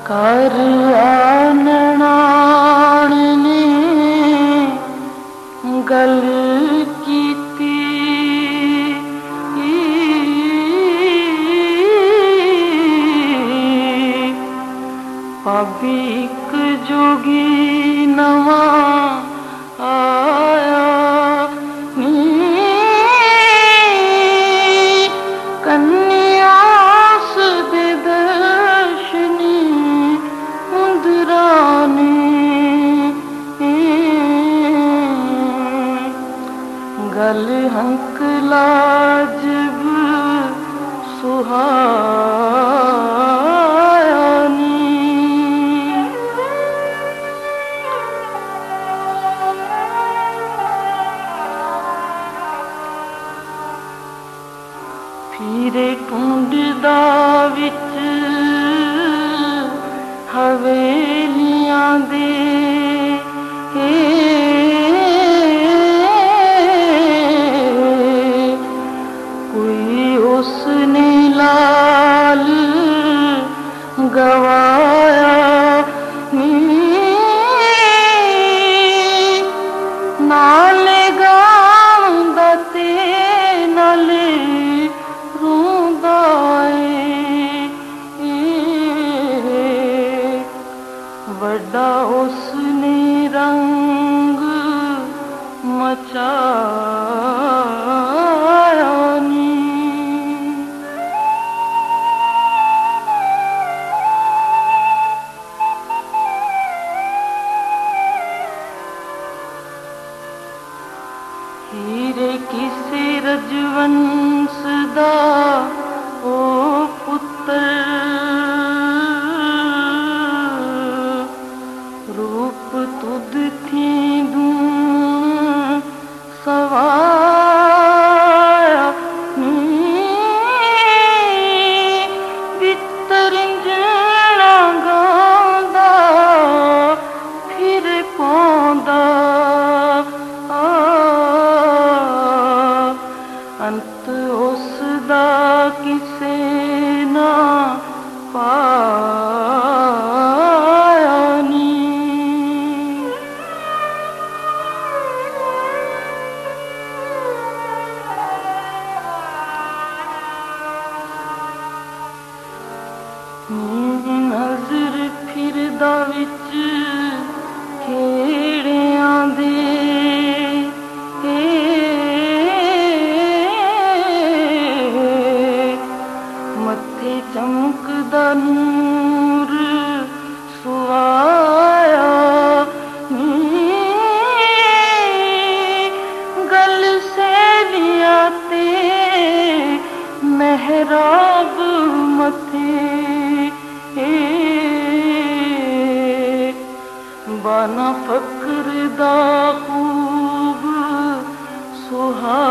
कर आनणान ने गल कीती भाभी एक जोगी नवा आया नी कन्यास दे दर्शनी मुंदरानी गल हंकला जब सुहानी फिरे टूंडदा विच हवेलियां दे कोई उसने लाल गवाया नाले गांदा ते नाले रोंदा बड़ा उसने रंग मचाया नी हीरे किसे रजवंश दा ओ पुत्र रूप तुद थी दूं सवाया बितरिंजना गांदा फिर पौंदा अंत उसदा किसे ना पाया नी नजर फिरदा विच खेड़ियां दे मत्थे चमकदा नूर सुवाया गल सैलिया ते मेहराब मथे बाना फक्र दा खूब सुहा